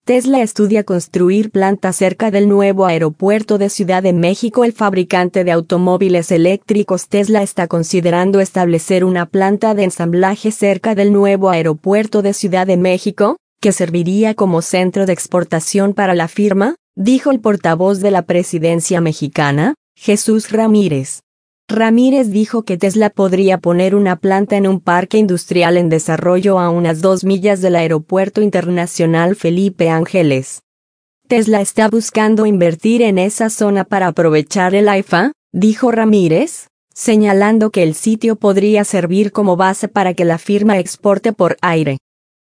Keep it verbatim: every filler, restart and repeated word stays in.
Tesla estudia construir planta cerca del nuevo aeropuerto de Ciudad de México. El fabricante de automóviles eléctricos Tesla está considerando establecer una planta de ensamblaje cerca del nuevo aeropuerto de Ciudad de México, que serviría como centro de exportación para la firma, dijo el portavoz de la presidencia mexicana, Jesús Ramírez. Ramírez dijo que Tesla podría poner una planta en un parque industrial en desarrollo a unas dos millas del Aeropuerto Internacional Felipe Ángeles. Tesla está buscando invertir en esa zona para aprovechar el AIFA, dijo Ramírez, señalando que el sitio podría servir como base para que la firma exporte por aire.